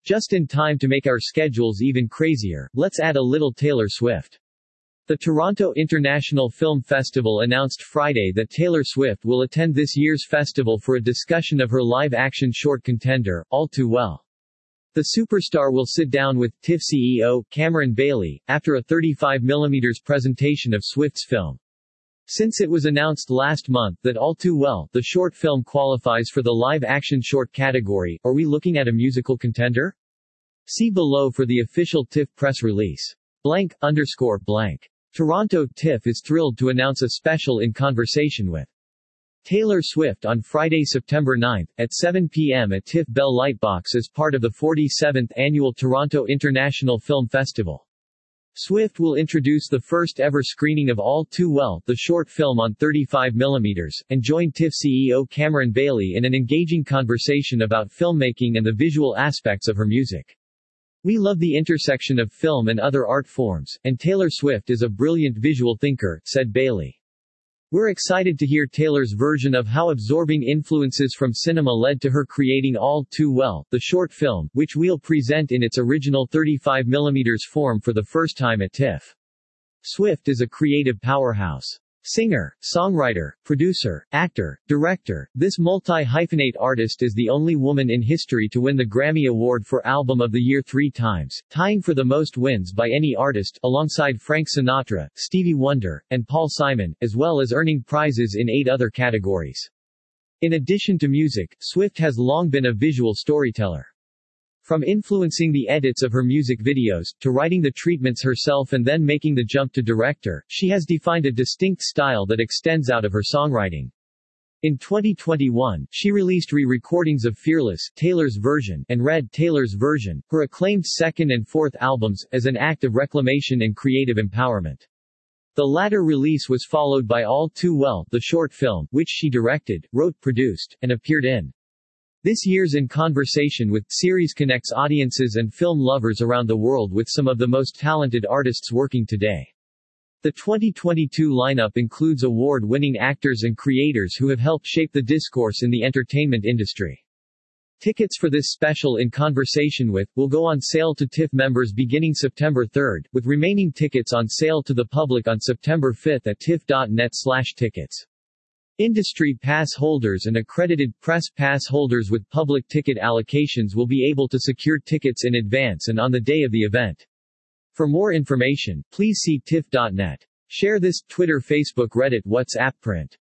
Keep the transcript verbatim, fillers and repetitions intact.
Just in time to make our schedules even crazier, let's add a little Taylor Swift. The Toronto International Film Festival announced Friday that Taylor Swift will attend this year's festival for a discussion of her live-action short contender, All Too Well. The superstar will sit down with TIFF C E O, Cameron Bailey, after a thirty-five millimeter presentation of Swift's film. Since it was announced last month that All Too Well, the short film qualifies for the live-action short category, are we looking at a musical contender? See below for the official TIFF press release. Blank, underscore, blank. Toronto TIFF is thrilled to announce a special in conversation with Taylor Swift on Friday, September ninth, at seven p m at TIFF Bell Lightbox as part of the forty-seventh Annual Toronto International Film Festival. Swift will introduce the first ever screening of All Too Well, the short film on thirty-five millimeter, and join TIFF C E O Cameron Bailey in an engaging conversation about filmmaking and the visual aspects of her music. We love the intersection of film and other art forms, and Taylor Swift is a brilliant visual thinker, said Bailey. We're excited to hear Taylor's version of how absorbing influences from cinema led to her creating All Too Well, the short film, which we'll present in its original thirty-five millimeter form for the first time at TIFF. Swift is a creative powerhouse. Singer, songwriter, producer, actor, director, this multi-hyphenate artist is the only woman in history to win the Grammy Award for Album of the Year three times, tying for the most wins by any artist, alongside Frank Sinatra, Stevie Wonder, and Paul Simon, as well as earning prizes in eight other categories. In addition to music, Swift has long been a visual storyteller. From influencing the edits of her music videos, to writing the treatments herself and then making the jump to director, she has defined a distinct style that extends out of her songwriting. In twenty twenty-one, she released re-recordings of Fearless, Taylor's version, and Red, Taylor's version, her acclaimed second and fourth albums, as an act of reclamation and creative empowerment. The latter release was followed by All Too Well, the short film, which she directed, wrote, produced, and appeared in. This year's In Conversation with series connects audiences and film lovers around the world with some of the most talented artists working today. The twenty twenty-two lineup includes award-winning actors and creators who have helped shape the discourse in the entertainment industry. Tickets for this special In Conversation with will go on sale to TIFF members beginning September third, with remaining tickets on sale to the public on September fifth at tiff dot net slash tickets. Industry pass holders and accredited press pass holders with public ticket allocations will be able to secure tickets in advance and on the day of the event. For more information, please see tiff dot net. Share this, Twitter, Facebook, Reddit, WhatsApp, print.